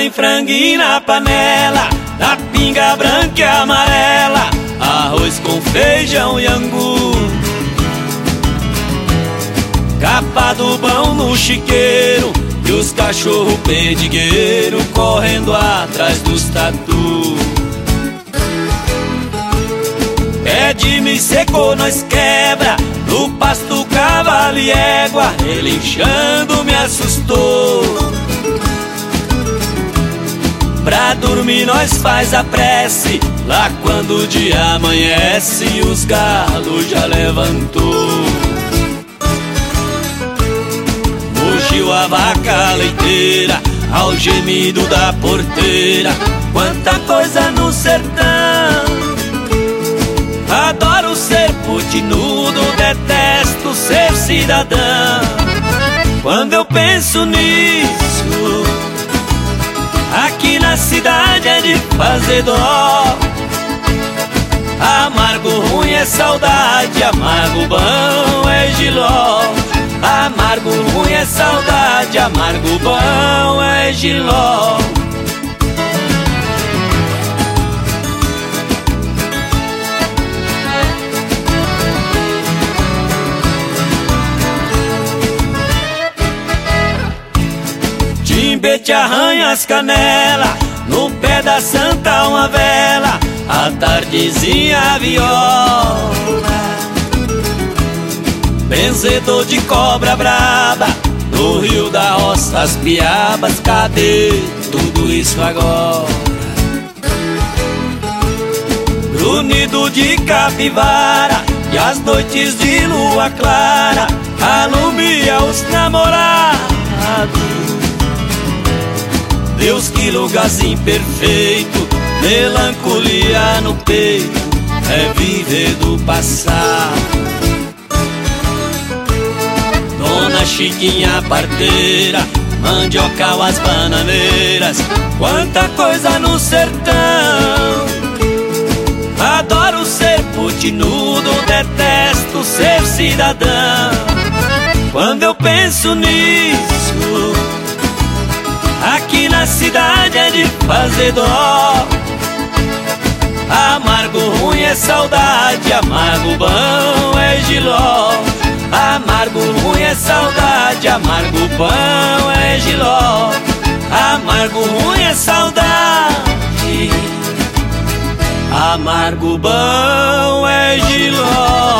tem franguinho na panela, na pinga branca e amarela, arroz com feijão e angu, capa do bão no chiqueiro e os cachorro perdigueiro correndo atrás dos tatu. Pé de me secou, nós quebra no pasto cavalo e égua, relinchando me assustou. Pra dormir nós faz a prece, lá quando o dia amanhece os galos já levantou. Mugiu a vaca leiteira ao gemido da porteira, quanta coisa no sertão. Adoro ser putinudo, detesto ser cidadão. Quando eu penso nisso, aqui na cidade é de fazer dó. Amargo ruim é saudade, amargo bom é giló. Amargo ruim é saudade, amargo bom é giló. Timbete arranha as canelas, no pé da santa uma vela, à tardezinha a viola. Benzedor de cobra braba, no rio da roça as piabas, cadê tudo isso agora? Grunhido de capivara e as noites de lua clara alumia os namorados. Deus, que lugarzinho perfeito, melancolia no peito, é viver do passado. Dona Chiquinha parteira, mandioca as bananeiras, quanta coisa no sertão. Adoro ser putinudo, detesto ser cidadão. Quando eu penso nisso, aqui na cidade é de fazer dó. Amargo ruim é saudade, amargo bom é giló. Amargo ruim é saudade, amargo bom é giló. Amargo ruim é saudade, amargo bom é giló.